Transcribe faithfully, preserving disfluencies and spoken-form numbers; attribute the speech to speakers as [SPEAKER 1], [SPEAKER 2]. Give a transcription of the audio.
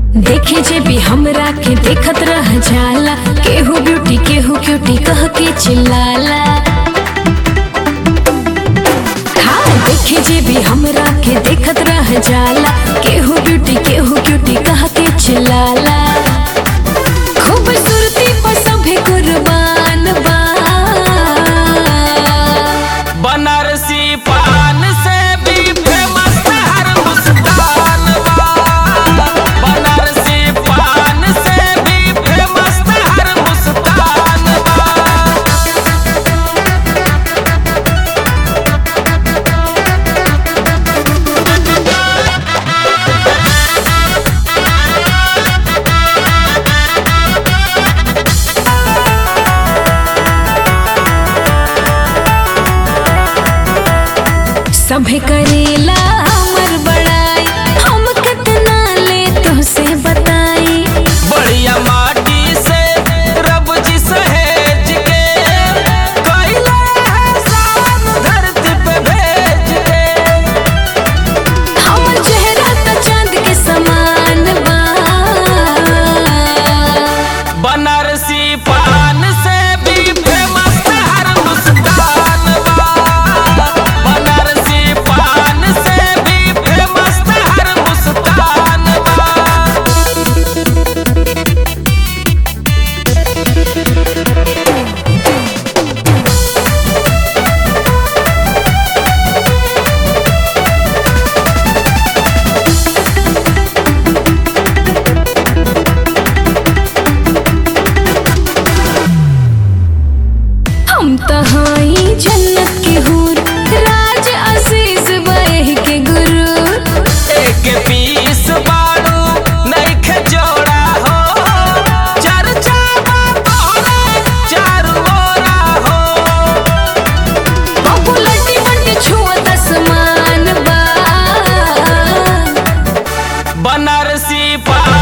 [SPEAKER 1] देखे जे भी हमरा के देखत रह जाला, केहू ब्यूटी केहू क्यूटी कह के चिल्लाला। हाँ देखे जे भी हमरा के देखत रह जाला, केहू ब्यूटी केहू क्यूटी कह के चिल्लाला। खूबसूरती पर सभे कुर्बान बा,
[SPEAKER 2] बनारसी पान से भी फेमस हर मुस्कान बा। बनारसी पान से भी फेमस हर मुस्कान बा।
[SPEAKER 1] सभे करेला हमर बड़ाई, हम कितना ले तुझसे बताई।
[SPEAKER 2] बढ़िया माटी से रब जी सहेज के कैला है शान धरती पे भेज के।
[SPEAKER 1] हमर चेहरा त चांद के समान बा,
[SPEAKER 2] बनारसी पान से भी फेमस हर मुस्कान बा। बनारसी पान से भी फेमस हर मुस्कान बा।
[SPEAKER 1] हम त हई जन्नत के हूर, राज अजीज बह के गुरु।
[SPEAKER 2] एक पीस बाड़ू नइखे जोड़ा हो, चर्चा बा तोहरा चारू ओरा हो।
[SPEAKER 1] बाबू लड्डी बंडी छुअत आसमान बा,
[SPEAKER 2] बनारसी पान